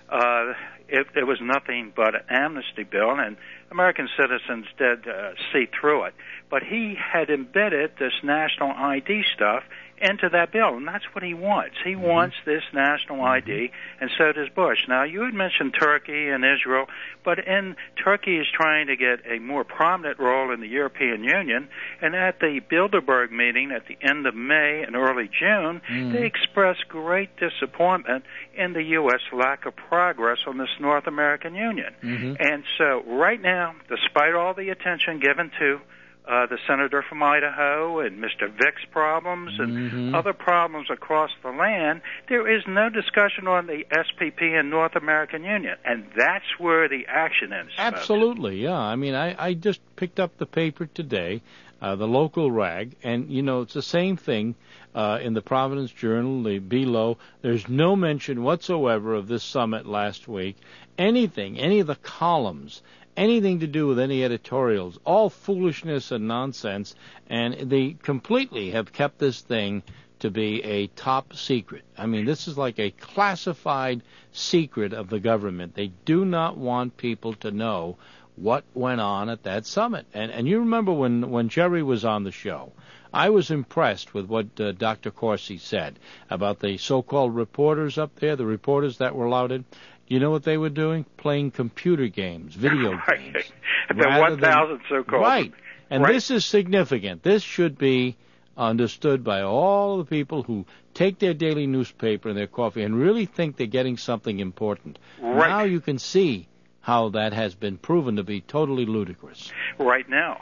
O: it was nothing but an amnesty bill, and American citizens did see through it. But he had embedded this national ID stuff into that bill, and that's what he wants. He wants this national ID, and so does Bush. Now, you had mentioned Turkey and Israel, but Turkey is trying to get a more prominent role in the European Union, and at the Bilderberg meeting at the end of May and early June, they expressed great disappointment in the U.S. lack of progress on this North American Union. And so right now, despite all the attention given to the senator from Idaho and Mr. Vick's problems and other problems across the land, there is no discussion on the SPP and North American Union, and that's where the action is.
D: Absolutely, yeah. I mean, I just picked up the paper today, the local rag, and, you know, it's the same thing in the Providence Journal, the below. There's no mention whatsoever of this summit last week. Anything, any of the columns, anything to do with any editorials, all foolishness and nonsense, and they completely have kept this thing to be a top secret. I mean, this is like a classified secret of the government. They do not want people to know what went on at that summit. And you remember when Jerry was on the show, I was impressed with what Dr. Corsi said about the so-called reporters up there, the reporters that were allowed in. You know what they were doing? Playing computer games, video games.
O: The 1,000 so-called.
D: Right. And this is significant. This should be understood by all the people who take their daily newspaper and their coffee and really think they're getting something important.
O: Right.
D: Now you can see how that has been proven to be totally ludicrous.
O: Right now.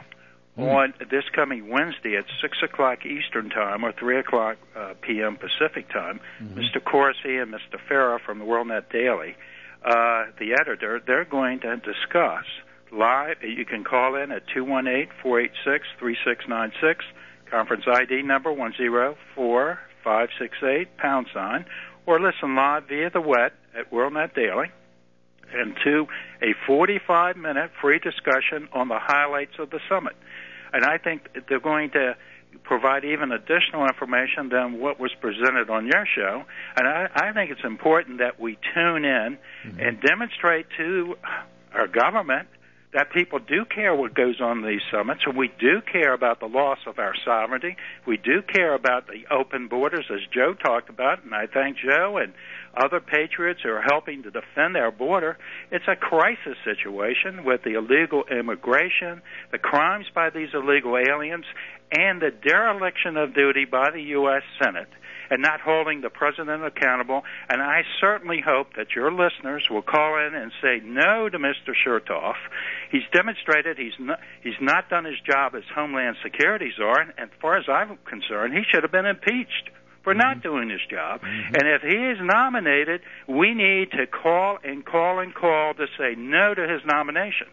O: On this coming Wednesday at 6 o'clock Eastern Time or 3 o'clock p.m. Pacific Time, Mr. Corsi and Mr. Farah from the WorldNet Daily, the editor, they're going to discuss live. You can call in at 218-486-3696, conference ID number 104556. 888-568-#, or listen live via the web at WorldNet Daily, and 2, a 45-minute free discussion on the highlights of the summit. And I think they're going to provide even additional information than what was presented on your show. And I think it's important that we tune in and demonstrate to our government that people do care what goes on in these summits, and we do care about the loss of our sovereignty. We do care about the open borders, as Joe talked about, and I thank Joe and other patriots who are helping to defend our border. It's a crisis situation with the illegal immigration, the crimes by these illegal aliens, and the dereliction of duty by the U.S. Senate and not holding the president accountable. And I certainly hope that your listeners will call in and say no to Mr. Chertoff. He's demonstrated he's not done his job as Homeland Security Czar, and as far as I'm concerned, he should have been impeached for not doing his job. And if he is nominated, we need to call and call and call to say no to his nomination.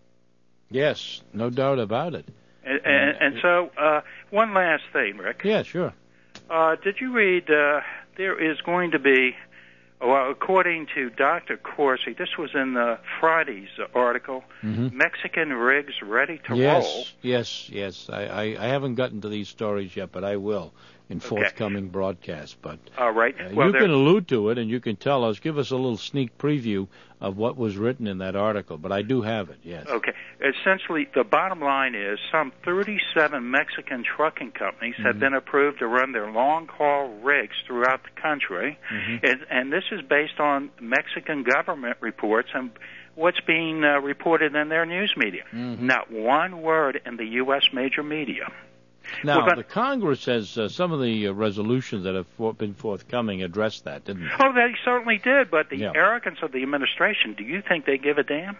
D: Yes, no doubt about it.
O: And so, one last thing, Rick.
D: Yeah, sure.
O: Did you read, there is going to be, well, according to Dr. Corsi, this was in Friday's article, Mexican rigs ready to roll.
D: Yes. I haven't gotten to these stories yet, but I will in forthcoming broadcasts. But
O: all right.
D: Well, you can allude to it, and you can tell us, give us a little sneak preview of what was written in that article. But I do have it, yes.
O: Okay. Essentially, the bottom line is some 37 Mexican trucking companies have been approved to run their long-haul rigs throughout the country, and this is based on Mexican government reports and what's being reported in their news media. Not one word in the U.S. major media.
D: Now, the Congress has some of the resolutions that have been forthcoming addressed that, didn't they?
O: Oh, they certainly did, but the arrogance of the administration, do you think they give a damn?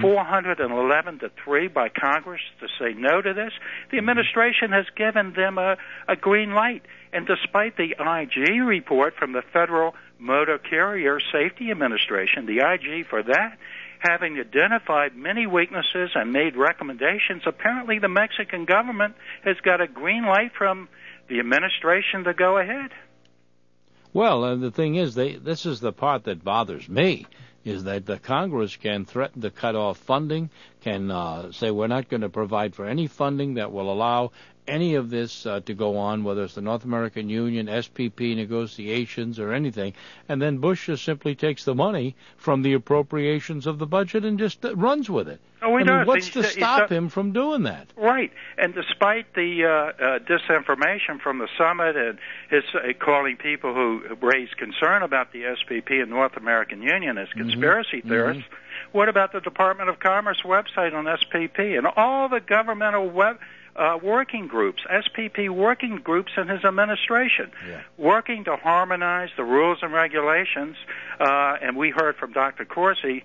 O: 411 to 3 by Congress to say no to this? The administration has given them a green light, and despite the IG report from the Federal Motor Carrier Safety Administration, the IG for that, having identified many weaknesses and made recommendations, apparently the Mexican government has got a green light from the administration to go ahead.
D: Well, the thing is, this is the part that bothers me, is that the Congress can threaten to cut off funding, can say we're not going to provide for any funding that will allow any of this to go on, whether it's the North American Union, SPP negotiations, or anything, and then Bush just simply takes the money from the appropriations of the budget and just runs with it.
O: Oh, he does.
D: What's to stop him from doing that?
O: Right. And despite the disinformation from the summit and his calling people who raise concern about the SPP and North American Union as conspiracy theorists, what about the Department of Commerce website on SPP and all the governmental working groups, SPP working groups in his administration, working to harmonize the rules and regulations? And we heard from Dr. Corsi,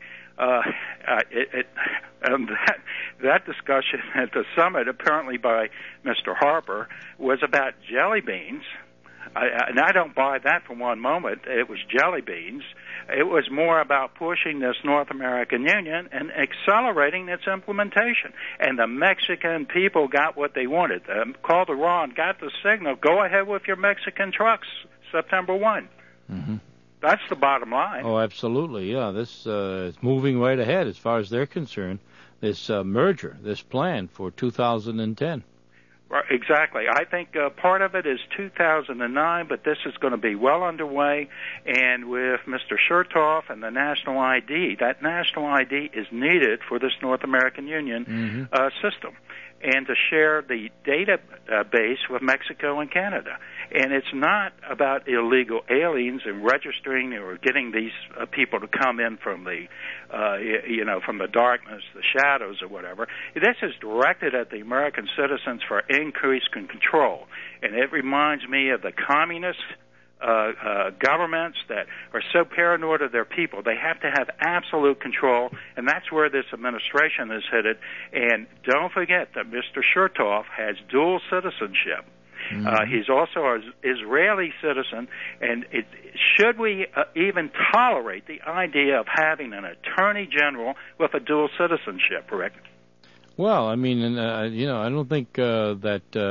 O: that discussion at the summit, apparently by Mr. Harper, was about jelly beans. And I don't buy that for one moment. It was jelly beans. It was more about pushing this North American Union and accelerating its implementation. And the Mexican people got what they wanted. Calderon got the signal, go ahead with your Mexican trucks, September 1. That's the bottom line.
D: Oh, absolutely, yeah. This is moving right ahead as far as they're concerned, this merger, this plan for 2010.
O: Exactly. I think part of it is 2009, but this is going to be well underway. And with Mr. Chertoff and the national ID, that national ID is needed for this North American Union system, and to share the database with Mexico and Canada. And it's not about illegal aliens and registering or getting these people to come in from the, from the darkness, the shadows, or whatever. This is directed at the American citizens for increased control. And it reminds me of the communist governments that are so paranoid of their people. They have to have absolute control, and that's where this administration is headed. And don't forget that Mr. Chertoff has dual citizenship. He's also an Israeli citizen, and should we even tolerate the idea of having an attorney general with a dual citizenship, Rick?
D: Well, I mean, I don't think that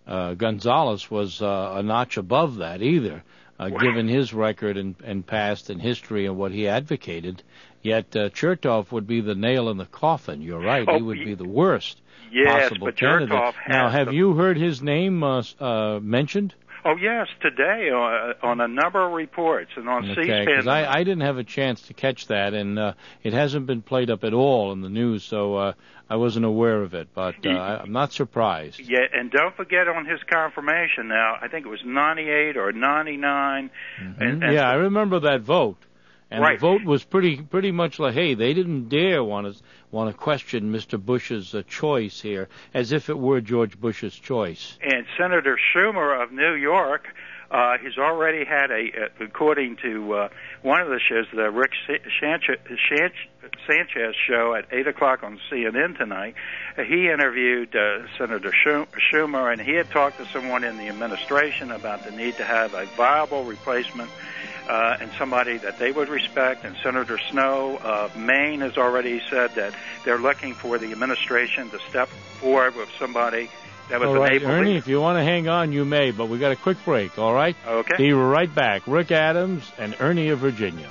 D: Gonzalez was a notch above that either, given his record and past and history and what he advocated. Yet Chertoff would be the nail in the coffin. You're right. He would be the worst possible candidate. Now, have you heard his name mentioned?
O: Oh, yes, today on a number of reports and on C-SPAN.
D: Because I didn't have a chance to catch that, and it hasn't been played up at all in the news, so I wasn't aware of it, but I'm not surprised.
O: Yeah, and don't forget on his confirmation now, I think it was 98 or 99.
D: Mm-hmm. And I remember that vote. And the vote was pretty much like, hey, they didn't dare want to question Mr. Bush's choice here, as if it were George Bush's choice.
O: And Senator Schumer of New York, he's already had according to one of the shows, the Rick Sanchez show at 8 o'clock on CNN tonight, he interviewed Senator Schumer, and he had talked to someone in the administration about the need to have a viable replacement and somebody that they would respect. And Senator Snowe of Maine has already said that they're looking for the administration to step forward with somebody that was
D: all right,
O: able
D: Ernie, if you want to hang on, you may, but we got a quick break, all right?
O: Okay.
D: Be right back. Rick Adams and Ernie of Virginia.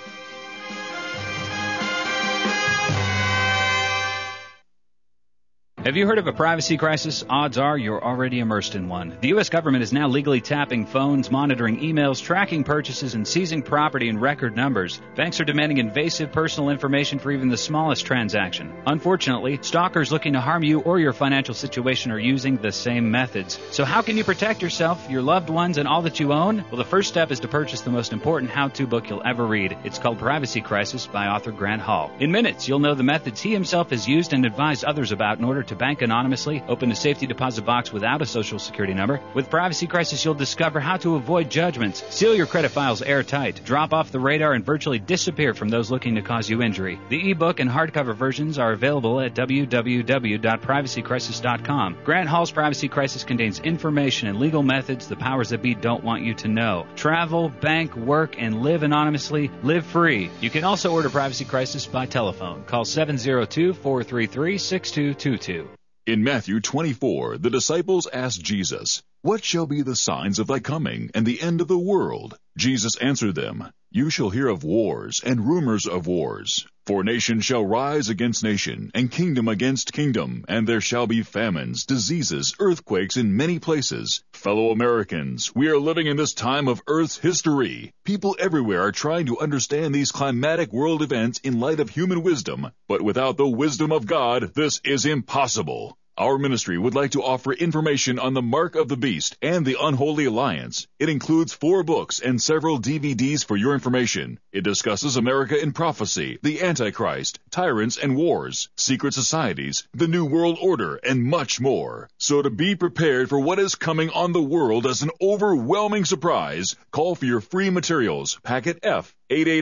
I: Have you heard of a privacy crisis? Odds are you're already immersed in one. The U.S. government is now legally tapping phones, monitoring emails, tracking purchases, and seizing property in record numbers. Banks are demanding invasive personal information for even the smallest transaction. Unfortunately, stalkers looking to harm you or your financial situation are using the same methods. So how can you protect yourself, your loved ones, and all that you own? Well, the first step is to purchase the most important how-to book you'll ever read. It's called Privacy Crisis by author Grant Hall. In minutes, you'll know the methods he himself has used and advised others about in order to bank anonymously, open a safety deposit box without a social security number. With Privacy Crisis, you'll discover how to avoid judgments, seal your credit files airtight, drop off the radar, and virtually disappear from those looking to cause you injury. The ebook and hardcover versions are available at www.privacycrisis.com. Grant Hall's Privacy Crisis contains information and legal methods the powers that be don't want you to know. Travel, bank, work, and live anonymously. Live free. You can also order Privacy Crisis by telephone. Call 702-433-6222.
E: In Matthew 24, the disciples asked Jesus, "What shall be the signs of thy coming and the end of the world?" Jesus answered them, "You shall hear of wars and rumors of wars. For nation shall rise against nation, and kingdom against kingdom, and there shall be famines, diseases, earthquakes in many places. Fellow Americans, we are living in this time of Earth's history. People everywhere are trying to understand these climatic world events in light of human wisdom, but without the wisdom of God, this is impossible. Our ministry would like to offer information on the Mark of the Beast and the Unholy Alliance. It includes 4 books and several DVDs for your information. It discusses America in prophecy, the Antichrist, tyrants and wars, secret societies, the New World Order, and much more. So to be prepared for what is coming on the world as an overwhelming surprise, call for your free materials. Packet F,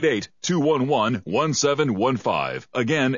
E: 888-211-1715. Again,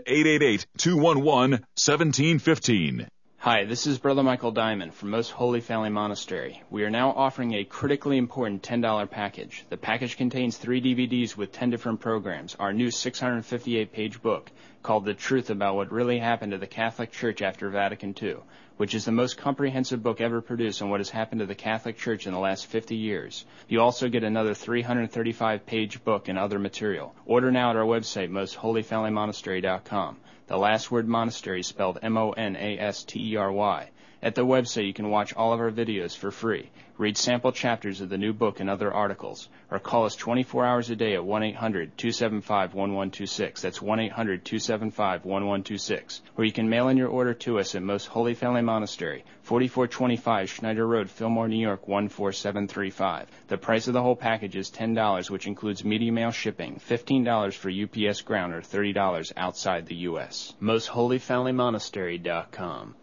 E: 888-211-1715.
G: Hi, this is Brother Michael Diamond from Most Holy Family Monastery. We are now offering a critically important $10 package. The package contains 3 DVDs with 10 different programs, our new 658-page book called The Truth About What Really Happened to the Catholic Church After Vatican II, which is the most comprehensive book ever produced on what has happened to the Catholic Church in the last 50 years. You also get another 335-page book and other material. Order now at our website, mostholyfamilymonastery.com. The last word monastery is spelled M-O-N-A-S-T-E-R-Y. At the website, you can watch all of our videos for free, read sample chapters of the new book and other articles, or call us 24 hours a day at 1-800-275-1126. That's 1-800-275-1126. Or you can mail in your order to us at Most Holy Family Monastery, 4425 Schneider Road, Fillmore, New York, 14735. The price of the whole package is $10, which includes media mail shipping, $15 for UPS ground, or $30 outside the U.S. MostHolyFamilyMonastery.com.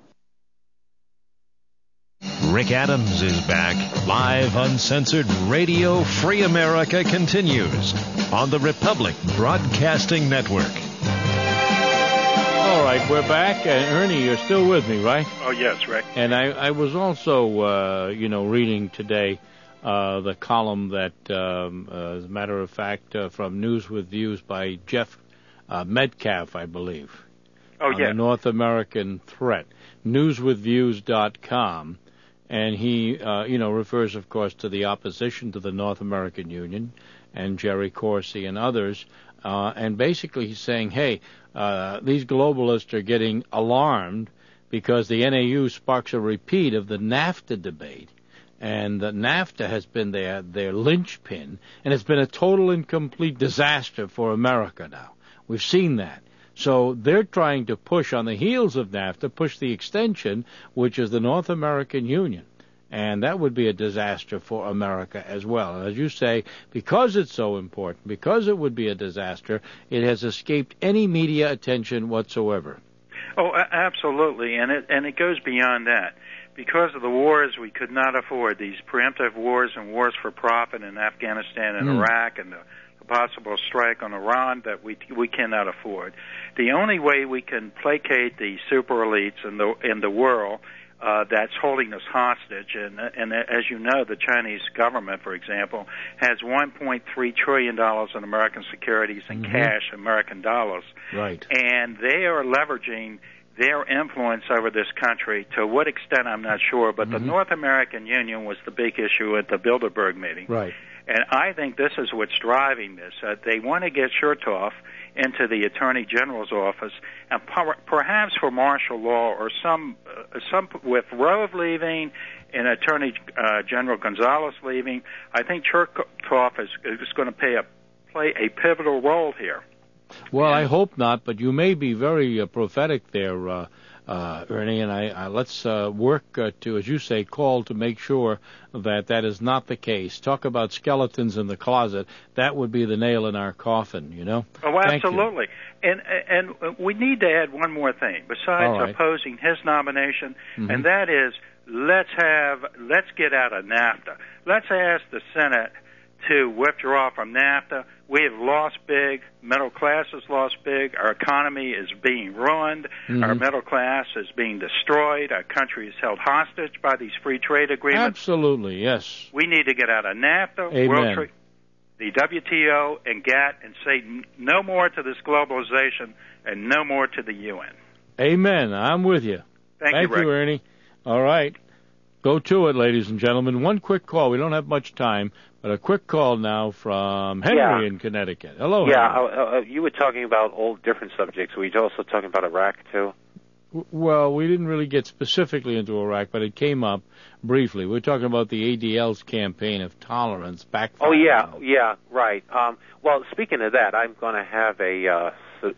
A: Rick Adams is back. Live, uncensored Radio Free America continues on the Republic Broadcasting Network.
D: All right, we're back. Ernie, you're still with me, right?
O: Oh, yes, Rick.
D: And I was also, reading today the column that, as a matter of fact, from News with Views by Jeff Metcalf, I believe.
O: Oh, yeah.
D: The North American threat. Newswithviews.com. And he, refers, of course, to the opposition to the North American Union and Jerry Corsi and others. And basically he's saying, hey, these globalists are getting alarmed because the NAU sparks a repeat of the NAFTA debate. And NAFTA has been their linchpin, and it's been a total and complete disaster for America now. We've seen that. So they're trying to push on the heels of NAFTA, push the extension, which is the North American Union. And that would be a disaster for America as well. And as you say, because it's so important, because it would be a disaster, it has escaped any media attention whatsoever.
O: Oh, absolutely. And it goes beyond that. Because of the wars, we could not afford these preemptive wars and wars for profit in Afghanistan and Iraq and the possible strike on Iran that we cannot afford. The only way we can placate the super elites in the world that's holding us hostage, and as you know, the Chinese government, for example, has $1.3 trillion in American securities and cash, American dollars.
D: Right.
O: And they are leveraging their influence over this country. To what extent, I'm not sure, but the North American Union was the big issue at the Bilderberg meeting.
D: Right.
O: And I think this is what's driving this. They want to get Chertoff into the Attorney General's office, and perhaps for martial law or some with Rove leaving and Attorney General Gonzalez leaving. I think Chertoff is going to play a pivotal role here.
D: Well, I hope not, but you may be very prophetic there, Ernie, and let's work to, as you say, call to make sure that is not the case. Talk about skeletons in the closet. That would be the nail in our coffin, you know?
O: Oh, absolutely. And we need to add one more thing besides opposing his nomination, and that is let's get out of NAFTA. Let's ask the Senate to withdraw from NAFTA. We have lost big. Middle class has lost big. Our economy is being ruined. Our middle class is being destroyed. Our country is held hostage by these free trade agreements.
D: Absolutely, yes.
O: We need to get out of NAFTA,
D: Amen.
O: World Trade, the WTO, and GATT, and say no more to this globalization and no more to the UN.
D: Amen. I'm with you.
O: Thank you, Rick.
D: Ernie. All right. Go to it, ladies and gentlemen. One quick call. We don't have much time, but a quick call now from Henry in Connecticut. Hello, Henry.
P: You were talking about all different subjects. Were you also talking about Iraq, too?
D: Well, we didn't really get specifically into Iraq, but it came up briefly. We're talking about the ADL's campaign of tolerance backfiring.
P: Oh, yeah, right. Well, speaking of that, I'm going to have a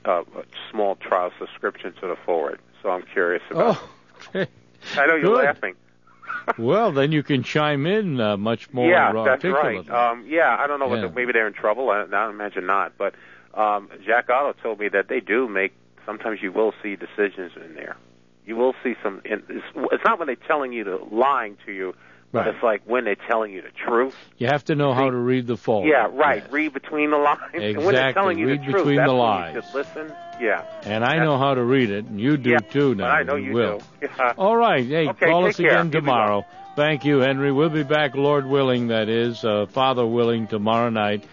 P: small trial subscription to the Forward, so I'm curious about it.
D: Okay.
P: I know you're laughing.
D: Well, then you can chime in much more articulately.
P: That's right. I don't know whether maybe they're in trouble. I imagine not. But Jack Otto told me that they do make. Sometimes you will see decisions in there. You will see some. It's not when they're telling you lying to you, but it's like when they're telling you the truth.
D: You have to know how to read the Forward.
P: Yeah, right.
D: Yes.
P: Read between the lines.
D: Exactly.
P: And when they're telling you
D: read
P: the truth,
D: between
P: that's
D: the
P: when
D: lies.
P: you should listen. Yeah.
D: And I know how to read it, and you do too now.
P: I know you
D: will.
P: do. Yeah.
D: All right. Hey,
P: okay,
D: call us
P: care.
D: again tomorrow. Thank you, Henry. We'll be back, Lord willing, that is, Father willing, tomorrow night,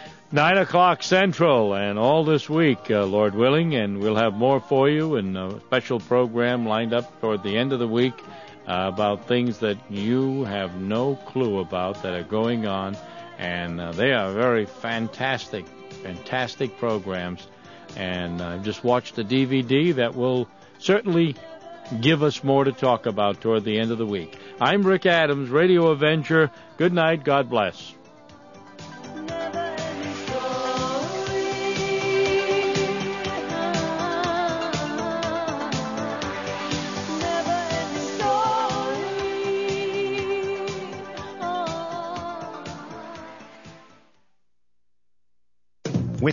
D: 9 o'clock Central, and all this week, Lord willing, and we'll have more for you and a special program lined up toward the end of the week about things that you have no clue about that are going on, and they are very fantastic programs, and just watch the DVD that will certainly give us more to talk about toward the end of the week. I'm Rick Adams, Radio Avenger. Good night. God bless.